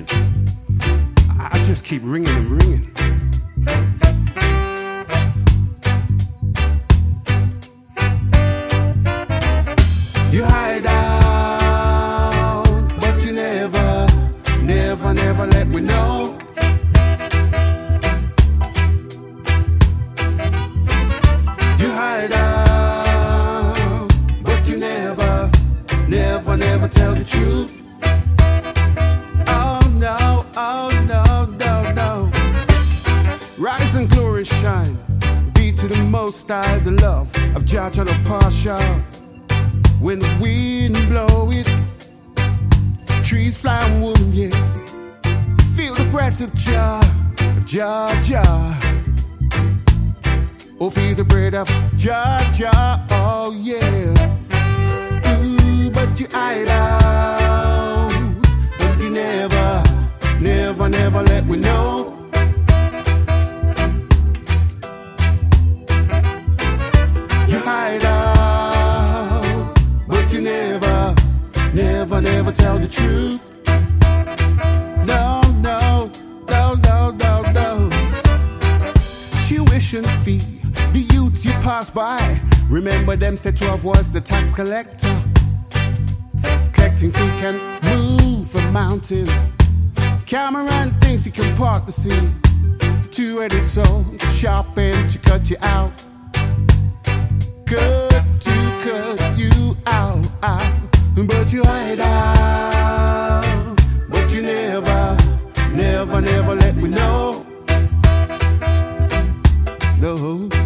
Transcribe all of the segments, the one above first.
I just keep ringing and ringing. You hide out, but you never let me know. You hide out, but you never tell the truth. Oh no, no. Rise and glory shine, be to the Most High the love of Judge and a partial. When the wind blow it, trees fly and woman, yeah. Feel the breath of Jah. Oh, feel the breath of Jah, oh yeah. Ooh, but you hide out, but you never let me know. You hide out, but you never tell the truth. No. Tuition fee, the youths you pass by. Remember them said 12 was the tax collector. Collecting fee can move a mountain. Cameron thinks he can part the sea. Two-headed soul, sharp end to cut you out. Good to cut you out. But you hide out, but you never let me know. No.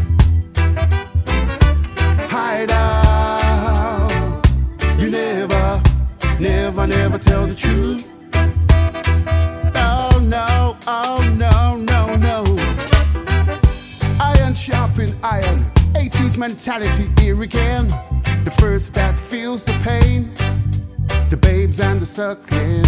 Hide out, you never tell the truth. Oh no. Iron sharpen iron, 80s mentality here again. The first that feels the pain, the babes and the suckling.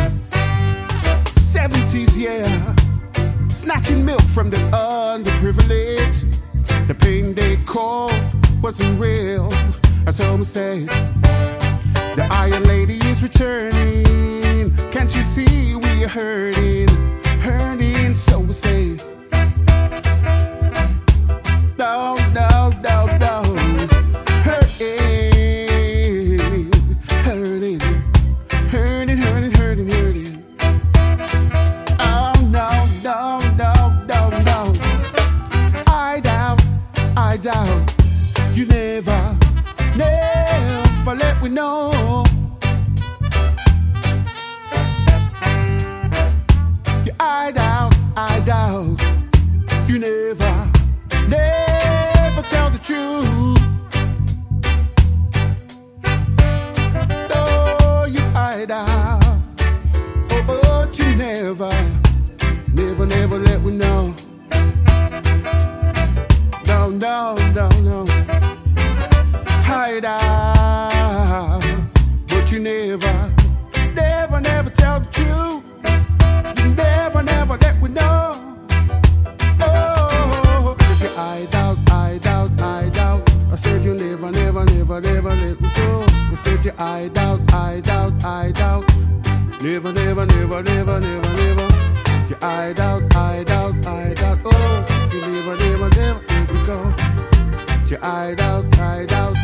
70s, yeah, snatching milk from the underprivileged. The pain they caused wasn't real, as some say. The Iron Lady is returning. Can't you see we are hurting, so we say. No. Hurting. Oh no. I doubt you never let me know. Yeah, I doubt you never tell the truth. Oh, you hide out, oh, but you never let me know. No. Hide out, but you never tell the truth. You never let me know. Oh, but you hide out. I said you never let me go. I said you hide out. Never. You hide out. Oh, you never let me go. You hide out.